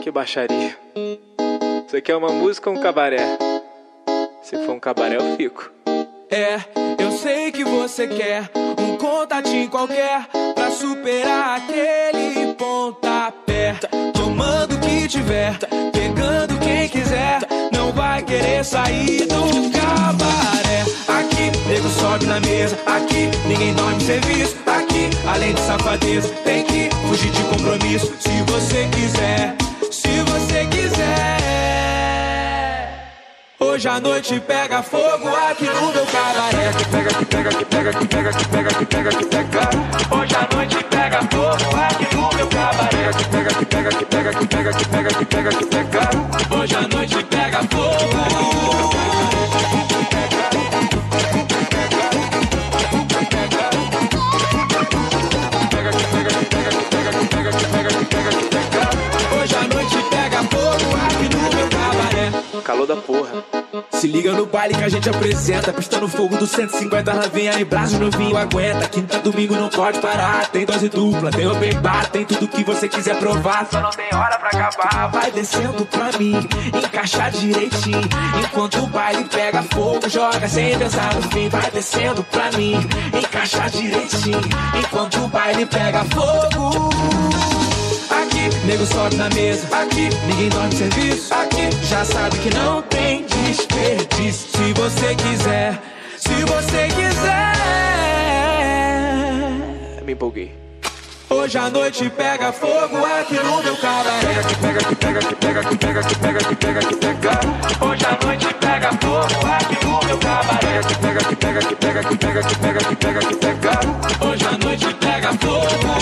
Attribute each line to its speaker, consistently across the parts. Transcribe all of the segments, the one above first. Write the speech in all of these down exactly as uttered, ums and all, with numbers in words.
Speaker 1: Que baixaria. Isso aqui é uma música ou um cabaré? Se for um cabaré eu fico.
Speaker 2: É, eu sei que você quer um contatinho qualquer pra superar aquele pontapé. Tomando o que tiver, pegando quem quiser, não vai querer sair do cabaré. Aqui, nego sobe na mesa, aqui ninguém dorme serviço. Aqui, além de safadeza, tem que fugir de compromisso. Se você quiser, se você quiser. Hoje a noite pega fogo aqui no meu cabaré. Que pega, que pega, que pega, que pega, que pega, que pega, que pega. Hoje a noite pega fogo aqui no meu cabaré. Que pega, que pega, que pega, que pega, que pega, que pega, que pega. Hoje a noite pega fogo. Hoje a noite pega fogo aqui no meu cabaré.
Speaker 1: Calor da porra.
Speaker 2: Se liga no baile que a gente apresenta, pistando fogo do cento e cinquenta, novinha e braço novinho aguenta. Quinta, domingo não pode parar, tem dose dupla, tem open bar, tem tudo que você quiser provar. Só não tem hora pra acabar. Vai descendo pra mim, encaixa direitinho, enquanto o baile pega fogo, joga sem pensar no fim. Vai descendo pra mim, encaixa direitinho, enquanto o baile pega fogo. Aqui, nego sobe na mesa, aqui ninguém dorme serviço. Aqui, já sabe que não tem desperdício. Se você quiser, se você quiser.
Speaker 1: Me empolguei.
Speaker 2: Hoje a noite pega fogo aqui no meu cabaré. Que pega, que pega, que pega, que pega, que pega, que pega, que pega. Hoje a noite pega fogo aqui no meu cabaré. Que pega, que pega, que pega, que pega, que pega, que pega, que pega. Hoje a noite pega fogo.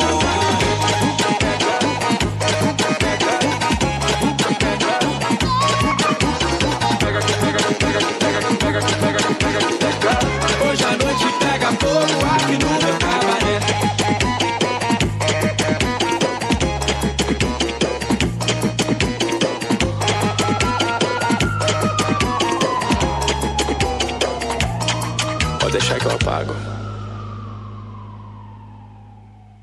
Speaker 2: Hoje a noite pega fogo aqui no meu cabaré.
Speaker 1: Pode deixar que eu apago.